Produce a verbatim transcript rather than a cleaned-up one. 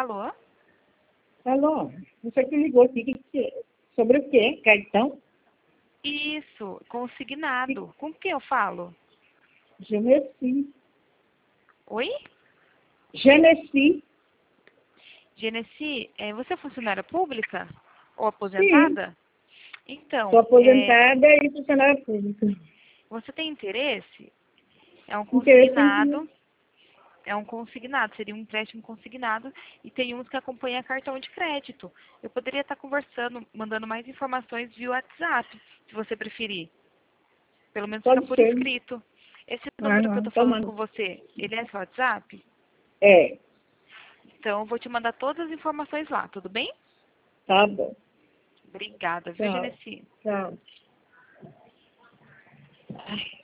Alô? Alô, você que ligou aqui, que que é? Sobre o quê? Cartão? Isso, consignado. Com que eu falo? Genesi. Oi? Genesi. Genesi, é, você é funcionária pública? Ou Sim. aposentada? Então, Sou é, aposentada e funcionária pública. você tem interesse? É um Interessante. consignado. É um consignado, seria um empréstimo consignado e tem uns que acompanham cartão de crédito. Eu poderia estar conversando, mandando mais informações via WhatsApp, se você preferir. Pelo menos fica Pode por ser. escrito. Esse Ah, número que eu não. estou falando Toma. com você, ele é seu WhatsApp? É, Então eu vou te mandar todas as informações lá, tudo bem? tá bom. Obrigada, viu, Tchau. Genesi? Tchau. Ai.